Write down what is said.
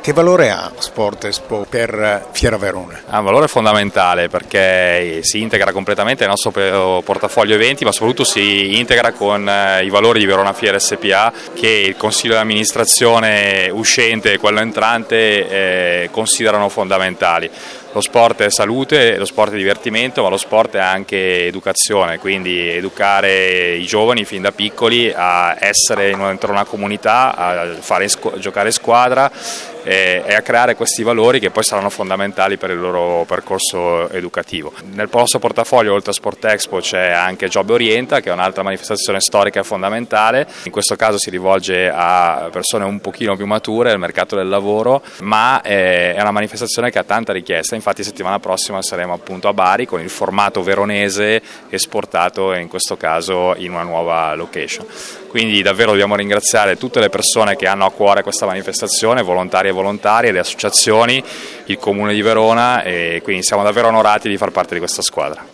Che valore ha Sport Expo per Fiera Verona? Ha un valore fondamentale perché si integra completamente nel nostro portafoglio eventi, ma soprattutto si integra con i valori di Verona Fiera SPA che il Consiglio di amministrazione uscente e quello entrante considerano fondamentali. Lo sport è salute, lo sport è divertimento, ma lo sport è anche educazione, quindi educare i giovani fin da piccoli a essere dentro una comunità, a giocare squadra e a creare questi valori che poi saranno fondamentali per il loro percorso educativo. Nel nostro portafoglio, oltre a Sport Expo, c'è anche Job Orienta, che è un'altra manifestazione storica e fondamentale. In questo caso si rivolge a persone un pochino più mature del mercato del lavoro, ma è una manifestazione che ha tanta richiesta. Infatti settimana prossima saremo appunto a Bari con il formato veronese esportato in questo caso in una nuova location. Quindi davvero dobbiamo ringraziare tutte le persone che hanno a cuore questa manifestazione, volontari e volontarie, le associazioni, il Comune di Verona, e quindi siamo davvero onorati di far parte di questa squadra.